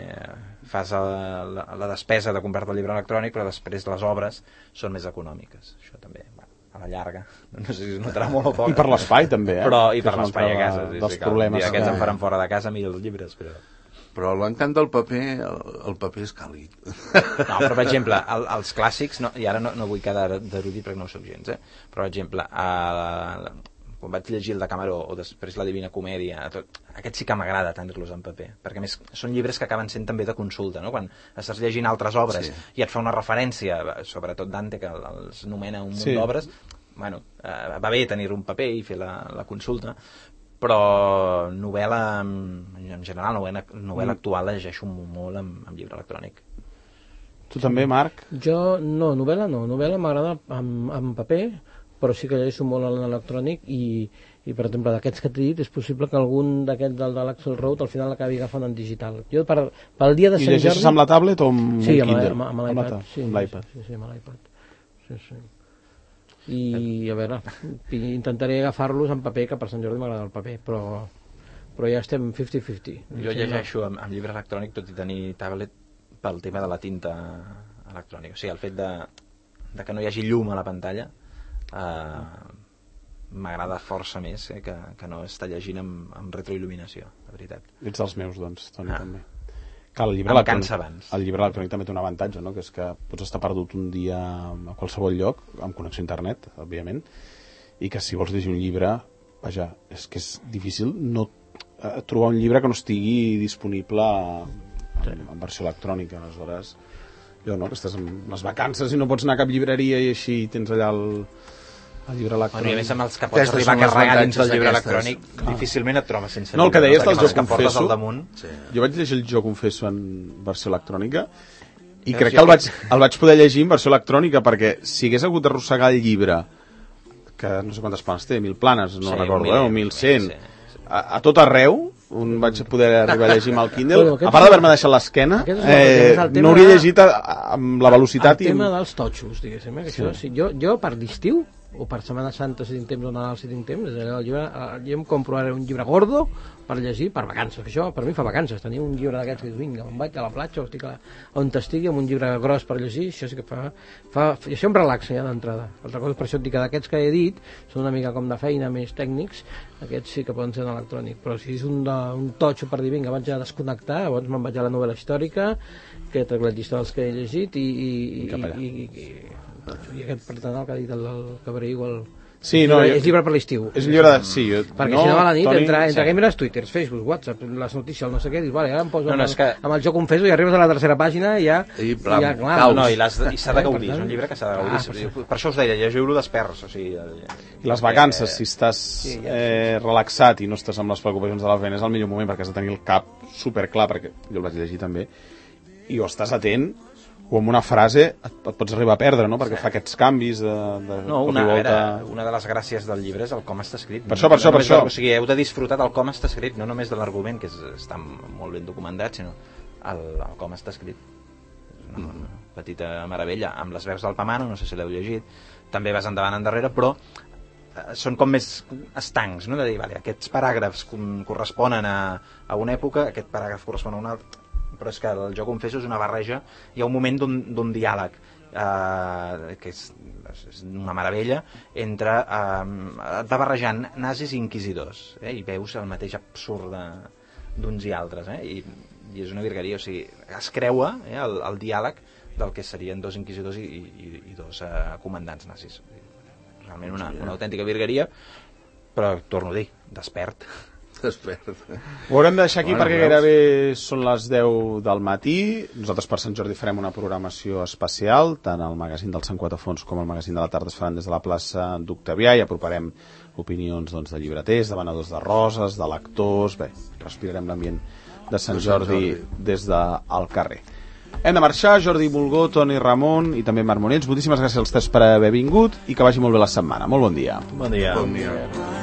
fas la, la, la despesa de comprar-te el llibre electrònic, però després les obres són més econòmiques. Això també, bueno, a la llarga, no sé si es notarà molt o poc. I per l'espai també, eh? Però, i que per l'espai a casa. Sí, dels sí, problemes que... Aquests que... em faran fora de casa, a mi els llibres, però... Però l'encant del paper, el, el paper és càlid. No, però per exemple, el, els clàssics, no, i ara no, no vull quedar d'erudit perquè no ho soc gens, eh? Però per exemple, el, quan vaig llegir el de Camaró o després la Divina Comèdia, tot, aquest sí que m'agrada tenir-los en paper, perquè a més són llibres que acaben sent també de consulta, no? Quan estàs llegint altres obres, sí, i et fa una referència, sobretot Dante, que els nomena un munt sí. d'obres, bueno, eh, va bé tenir un paper i fer la, la consulta, però novel·la en general, novel·la, novel·la actual la llegeixo molt en, en llibre electrònic. Tu també, Marc? Jo, no, novel·la no, novel·la m'agrada en, en paper, però sí que llegeixo molt en electrònic i, i per exemple, d'aquests que t'he dit, és possible que algun d'aquests del de l'Axel Road al final l'acabi agafant en digital. Jo per, pel dia de Sant Jordi... I llegeixes amb la tablet o amb sí, un Kindle? Sí, amb, amb l'iPad. Sí, amb l'iPad. Sí, sí, amb l'iPad. Sí, sí. I a veure, intentaré agafar-los en paper, que per Sant Jordi m'agrada el paper, però, però ja estem cinquanta cinquanta. Jo llegeixo amb, amb llibre electrònic, tot i tenir tablet, pel tema de la tinta electrònica. O sigui, el fet de, de que no hi hagi llum a la pantalla eh, m'agrada força més eh, que, que no estar llegint amb, amb retroil·luminació, la veritat. Ets dels meus, doncs, Toni, ah. també. Clar, el llibre em electrònic, cansa abans. El llibre electrònic també té un avantatge, no? Que és que pots estar perdut un dia a qualsevol lloc, amb connexió a internet, òbviament, i que si vols llegir un llibre, vaja, és que és difícil no eh, trobar un llibre que no estigui disponible en, en versió electrònica. Aleshores, jo, no?, que estàs en les vacances i no pots anar a cap llibreria i així tens allà el... el llibre electrònic. Bueno, i a més amb els que pots Aquestes arribar a carregar dins del llibre electrònic, ah. difícilment et trobes sense no, el que deies del Jo que Confesso, sí. Jo vaig llegir el Jo Confesso en versió electrònica i crec que el vaig, el vaig poder llegir en versió electrònica perquè si hagués hagut d'arrossegar el llibre, que no sé quantes planes té, mil planes, no sí, recordo, eh, o mil cent, sí, sí. A, a tot arreu, on vaig poder arribar a llegir amb el Kindle, bueno, a part d'haver-me deixat l'esquena, eh, no hauria llegit a, a, amb la velocitat... El tema i... dels totxos, diguéssim, eh, que sí. Això, sí, jo, jo per l'estiu, o per Setmana Santa si tinc temps o Nadal si tinc temps, el llibre, jo em compro ara un llibre gordo per llegir per vacances, que això per mi fa vacances, tenir un llibre d'aquests que dius, vinga, me'n vaig a la platja o estic a, on estigui amb un llibre gros per llegir, això sí que fa, fa i això em relaxa ja d'entrada. Altra cosa, per això et dic que d'aquests que he dit són una mica com de feina més tècnics, aquests sí que poden ser en electrònic, però si és un, de, un totxo per dir, vinga, vaig a desconnectar, llavors me'n vaig a la novel·la històrica, que he tractat llista dels que he llegit i, i, i, i, i, i, i aquest per tant el que ha dit el, el Cabré igual sí, no, és llibre per l'estiu és llibre de... sí, jo... perquè no, si no a la nit Toni, entre, entre sí. Gamers, Twitter, Facebook, WhatsApp, les notícies, el no sé què, dius, vale, ara em poso no, no, amb, que... amb el Jo Confesso i arribes a la tercera pàgina i ja... I, blam, ja clar, no, i, i s'ha de gaudir, és un llibre que s'ha de gaudir. Ah, per, per això us deia, llegiu-lo desperts, o sigui... I les vacances, eh, si estàs sí, ja, eh, relaxat i no estàs amb les preocupacions de la feina, és el millor moment perquè has de tenir el cap superclar, perquè jo el vaig llegir també, i o estàs atent o amb una frase et, et pots arribar a perdre, no? Perquè sí. Fa aquests canvis de, de no, una, volta... veure, una de les gràcies del llibre és el com està escrit. Per no, això, per no això, per això. O sigui, heu de disfrutar del com està escrit, no només de l'argument, que és, està molt ben documentat, sinó el, el com està escrit. És una, una petita meravella. Amb les veus del Pamano, no sé si l'heu llegit, també vas endavant endarrere, però eh, són com més estancs, no? De dir, vale, aquests paràgrafs corresponen a, a una època, aquest paràgraf correspon a una altra, però és que el Jo Confesso és una barreja, hi ha un moment d'un diàleg eh, que és, és una meravella entre, eh, va barrejant nazis i inquisidors, eh, i veus el mateix absurd d'uns i altres, eh, i, i és una virgueria, o sigui, es creua eh, el, el diàleg del que serien dos inquisidors i, i, i dos eh, comandants nazis. Realment una, una autèntica virgueria, però torno a dir, despert. Despert. Ho haurem de deixar aquí bueno, perquè gairebé són les deu del matí. Nosaltres per Sant Jordi farem una programació especial, tant el magazín del Sant Quatafons com el magazín de la tarda es faran des de la plaça d'Octavià i aproparem opinions doncs, de llibreters, de venedors de roses, de lectors, bé, respirarem l'ambient de Sant Jordi des del carrer. Hem de marxar, Jordi Bulgó, Toni Ramon i també Marc Monets. Moltíssimes gràcies als tres per haver vingut i que vagi molt bé la setmana. Molt bon dia. Bon dia. Bon dia.